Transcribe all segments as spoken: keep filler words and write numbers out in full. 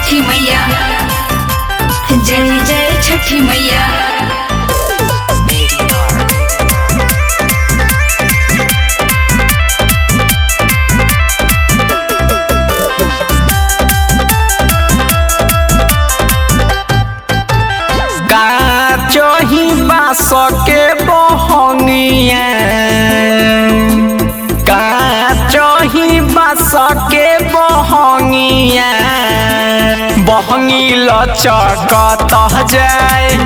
छठी मैया, जय जय छठी मैया। चही बास के बहंगिया का चही बास के बहंगिया बहंगी लचकत जाए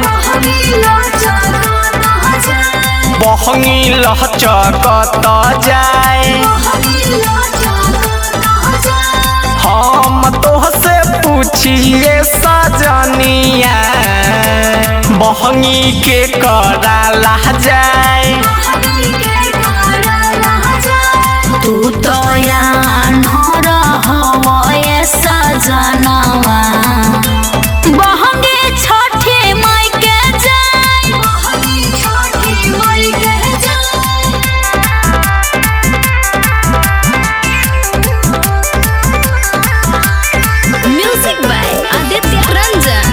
बहंगी लचकत जाए हम तोहसे पूछिए सजनिया बहंगी के कराला जाए तू तो यान रहवे सजनवा बहंगी छठी माई के जाए छठी माई के म्यूजिक बाय आदित्य रंजन।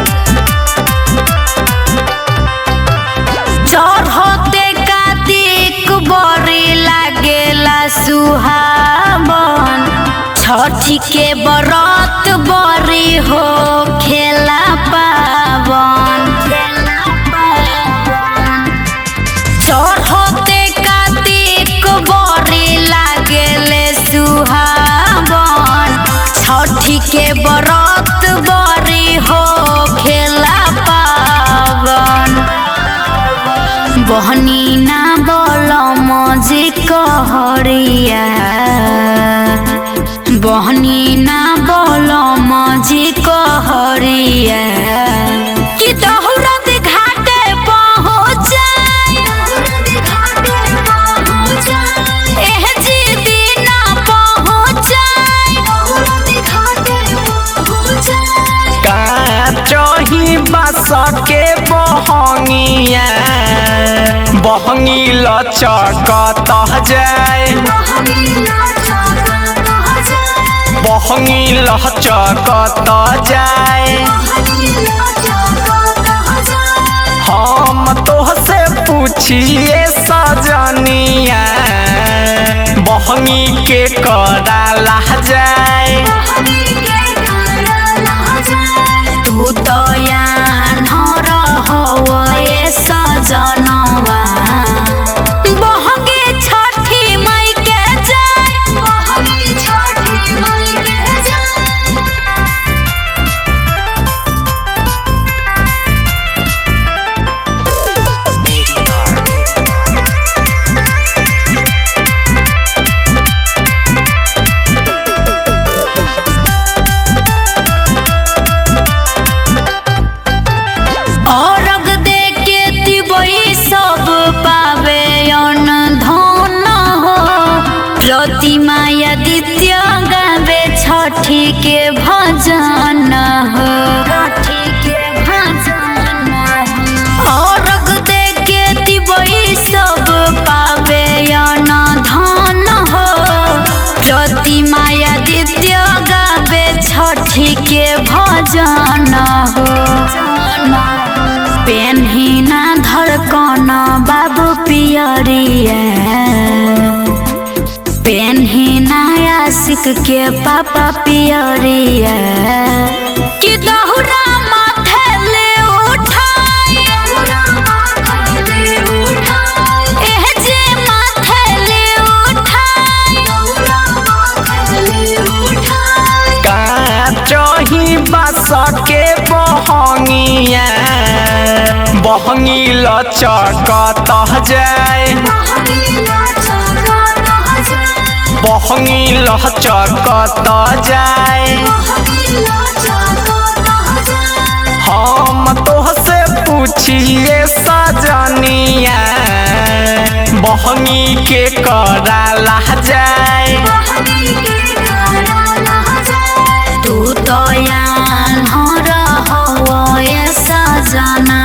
चढ़ते कार्तिक बड़ी लागेला सुहावन छठी के बरत बड़ी हो खेला पावन चढ़ते कार्तिक बड़ी लागेले सुहावन छठी के बरत बड़ी हो खेला पावन बहनी ना बोलो मजी कहरिया बहनी ना बोलो मजी कहरिया कि दहुरत घाटे पहुँच एह जी दीना पहुँच का चही बास के बहंगिया बहंगी लचकत जाए बहंगी लचकत जाए हम तोहसे पूछिए सजनिया बहंगी के कराला जाए तू तो यान रहवे सजनवा बहंगी छठी माई के जाए छठी माई के जाए। औरग दे के तिबई सब पावे अन धन हो प्रतिमा आदित्य गावे छठी के भजन हो औरग दे के तिबई सब पावे अन धन हो प्रतिमा आदित्य गावे छठी के भजन हो पेन्हिना धड़कन बाबू पियरिया पेन्हिना आशिक के पापा पियरिया कि दहुरा माथे ले उठाई एह जे माथे ले उठाई का चही बास के बहंगिया बहंगी लचकत जाए बहंगी लचकत जाए हम तोहसे पूछिए सजनिया बहंगी के कराला जाए तू तो यान रहवे सजना